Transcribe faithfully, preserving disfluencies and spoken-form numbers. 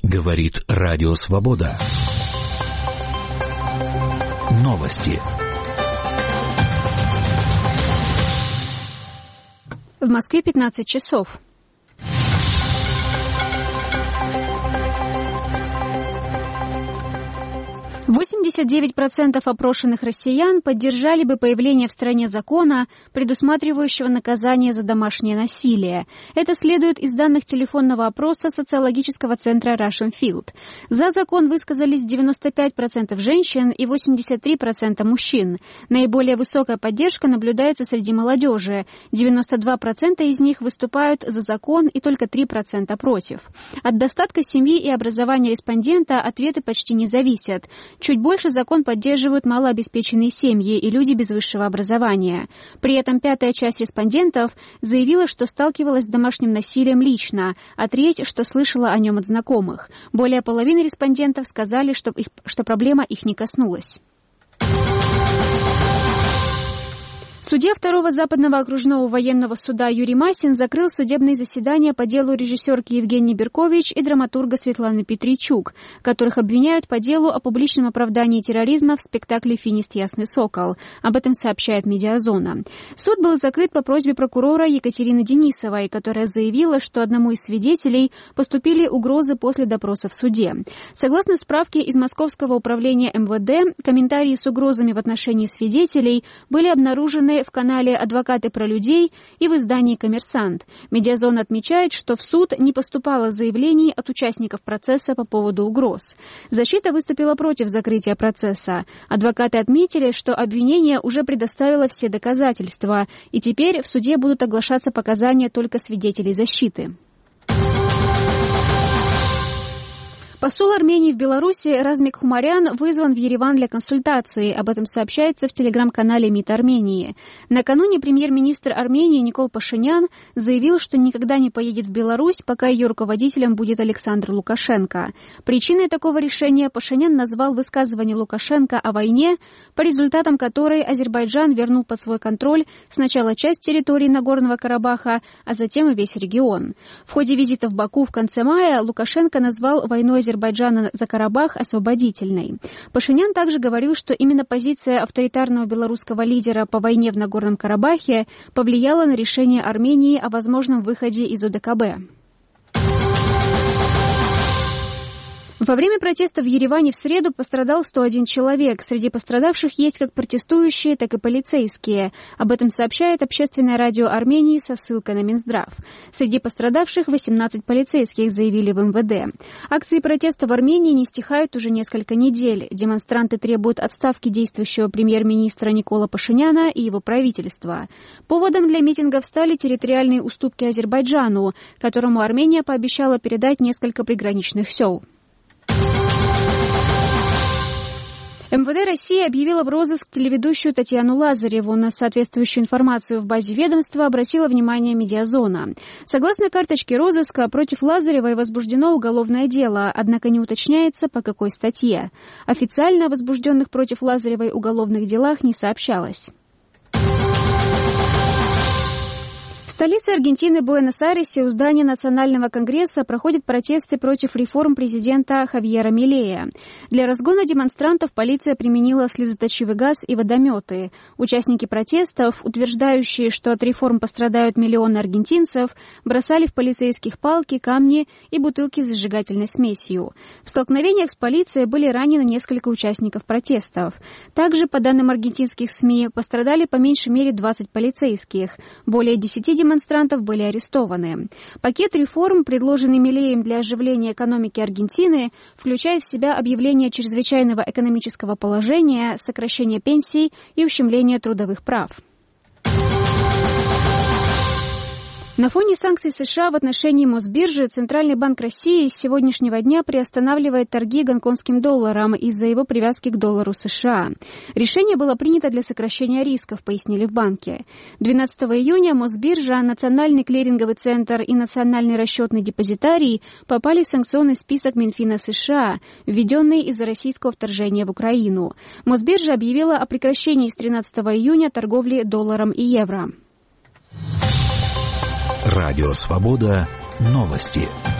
Говорит Радио Свобода. Новости. В Москве пятнадцать часов. восемьдесят девять процентов опрошенных россиян поддержали бы появление в стране закона, предусматривающего наказание за домашнее насилие. Это следует из данных телефонного опроса социологического центра Russian Field. За закон высказались девяносто пять процентов женщин и восемьдесят три процента мужчин. Наиболее высокая поддержка наблюдается среди молодежи. девяносто два процента из них выступают за закон и только три процента против. От достатка семьи и образования респондента ответы почти не зависят. Чуть больше закон поддерживают малообеспеченные семьи и люди без высшего образования. При этом пятая часть респондентов заявила, что сталкивалась с домашним насилием лично, а треть, что слышала о нем от знакомых. Более половины респондентов сказали, что, их, что проблема их не коснулась. Судья второго Западного окружного военного суда Юрий Масин закрыл судебные заседания по делу режиссерки Евгении Беркович и драматурга Светланы Петричук, которых обвиняют по делу о публичном оправдании терроризма в спектакле «Финист. Ясный сокол». Об этом сообщает «Медиазона». Суд был закрыт по просьбе прокурора Екатерины Денисовой, которая заявила, что одному из свидетелей поступили угрозы после допроса в суде. Согласно справке из Московского управления эм вэ дэ, комментарии с угрозами в отношении свидетелей были обнаружены в канале «Адвокаты про людей» и в издании «Коммерсант». Медиазона отмечает, что в суд не поступало заявлений от участников процесса по поводу угроз. Защита выступила против закрытия процесса. Адвокаты отметили, что обвинение уже предоставило все доказательства, и теперь в суде будут оглашаться показания только свидетелей защиты. Посол Армении в Беларуси Размик Хумарян вызван в Ереван для консультации. Об этом сообщается в телеграм-канале МИД Армении. Накануне премьер-министр Армении Никол Пашинян заявил, что никогда не поедет в Беларусь, пока ее руководителем будет Александр Лукашенко. Причиной такого решения Пашинян назвал высказывание Лукашенко о войне, по результатам которой Азербайджан вернул под свой контроль сначала часть территории Нагорного Карабаха, а затем и весь регион. В ходе визита в Баку в конце мая Лукашенко назвал войну Азербайджана за Карабах освободительной. Пашинян также говорил, что именно позиция авторитарного белорусского лидера по войне в Нагорном Карабахе повлияла на решение Армении о возможном выходе из о дэ ка бэ. Во время протеста в Ереване в среду пострадал сто один человек. Среди пострадавших есть как протестующие, так и полицейские. Об этом сообщает общественное радио Армении со ссылкой на Минздрав. Среди пострадавших восемнадцать полицейских, заявили в эм вэ дэ. Акции протеста в Армении не стихают уже несколько недель. Демонстранты требуют отставки действующего премьер-министра Никола Пашиняна и его правительства. Поводом для митингов стали территориальные уступки Азербайджану, которому Армения пообещала передать несколько приграничных сел. эм вэ дэ России объявила в розыск телеведущую Татьяну Лазареву. На соответствующую информацию в базе ведомства обратила внимание «Медиазона». Согласно карточке розыска, против Лазаревой возбуждено уголовное дело, однако не уточняется, по какой статье. Официально о возбужденных против Лазаревой уголовных делах не сообщалось. В столице Аргентины Буэнос-Айресе у здания Национального конгресса проходят протесты против реформ президента Хавьера Милея. Для разгона демонстрантов полиция применила слезоточивый газ и водометы. Участники протестов, утверждающие, что от реформ пострадают миллионы аргентинцев, бросали в полицейских палки, камни и бутылки с зажигательной смесью. В столкновениях с полицией были ранены несколько участников протестов. Также, по данным аргентинских СМИ, пострадали по меньшей мере двадцать полицейских. Более десяти демонстрантов демонстрантов были арестованы. Пакет реформ, предложенный Милеем для оживления экономики Аргентины, включает в себя объявление чрезвычайного экономического положения, сокращение пенсий и ущемление трудовых прав. На фоне санкций США в отношении Мосбиржи Центральный банк России с сегодняшнего дня приостанавливает торги гонконгским долларом из-за его привязки к доллару США. Решение было принято для сокращения рисков, пояснили в банке. двенадцатого июня Мосбиржа, Национальный клиринговый центр и Национальный расчетный депозитарий попали в санкционный список Минфина США, введенный из-за российского вторжения в Украину. Мосбиржа объявила о прекращении с тринадцатого июня торговли долларом и евро. Радио Свобода. Новости.